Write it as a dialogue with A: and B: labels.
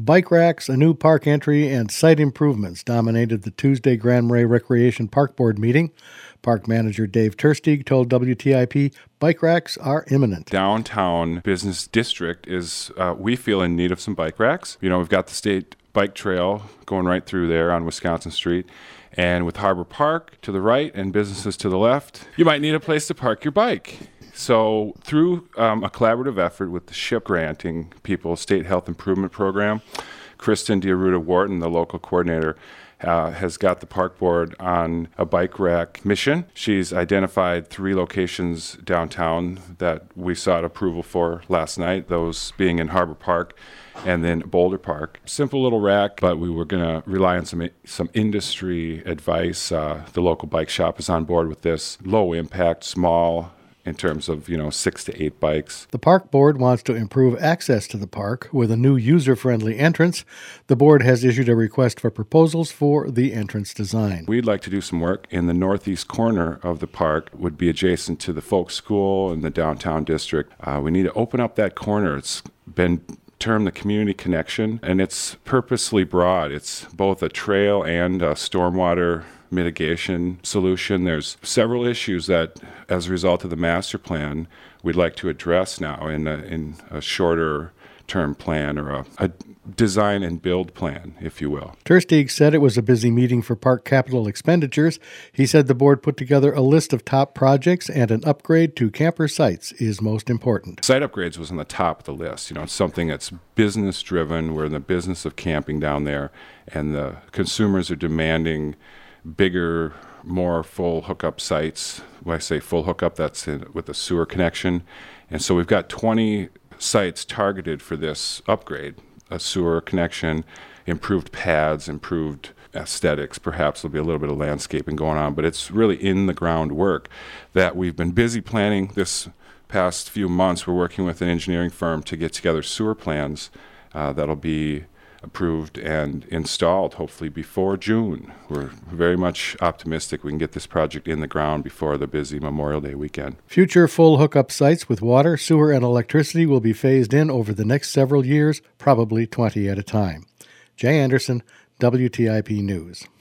A: Bike racks, a new park entry, and site improvements dominated the Tuesday Grand Marais Recreation Park Board meeting. Park manager Dave Terstig told WTIP bike racks are imminent.
B: Downtown business district is, we feel, in need of some bike racks. We've got the state bike trail going right through there on Wisconsin Street. And with Harbor Park to the right and businesses to the left, you might need a place to park your bike. So through a collaborative effort with the SHIP granting people State Health Improvement Program, Kristen Diaruta-Wharton, the local coordinator, has got the park board on a bike rack mission. She's identified 3 locations downtown that we sought approval for last night, those being in Harbor Park and then Boulder Park. Simple little rack, but we were going to rely on some industry advice. The local bike shop is on board with this. Low impact, small, in terms of, 6 to 8 bikes.
A: The park board wants to improve access to the park with a new user-friendly entrance. The board has issued a request for proposals for the entrance design.
B: We'd like to do some work in the northeast corner of the park, would be adjacent to the folk school and the downtown district. We need to open up that corner. It's been termed the community connection, and it's purposely broad. It's both a trail and a stormwater mitigation solution. There's several issues that, as a result of the master plan, we'd like to address now in a shorter term plan or a design and build plan, if you will.
A: Terstig said it was a busy meeting for park capital expenditures. He said the board put together a list of top projects and an upgrade to camper sites is most important.
B: Site upgrades was on the top of the list. It's something that's business driven. We're in the business of camping down there, and the consumers are demanding bigger, more full hookup sites. When I say full hookup, that's with a sewer connection. And so we've got 20 sites targeted for this upgrade, a sewer connection, improved pads, improved aesthetics. Perhaps there'll be a little bit of landscaping going on, but it's really in the ground work that we've been busy planning this past few months. We're working with an engineering firm to get together sewer plans that'll be approved and installed hopefully before June. We're very much optimistic we can get this project in the ground before the busy Memorial Day weekend.
A: Future full hookup sites with water, sewer, and electricity will be phased in over the next several years, probably 20 at a time. Jay Anderson, WTIP News.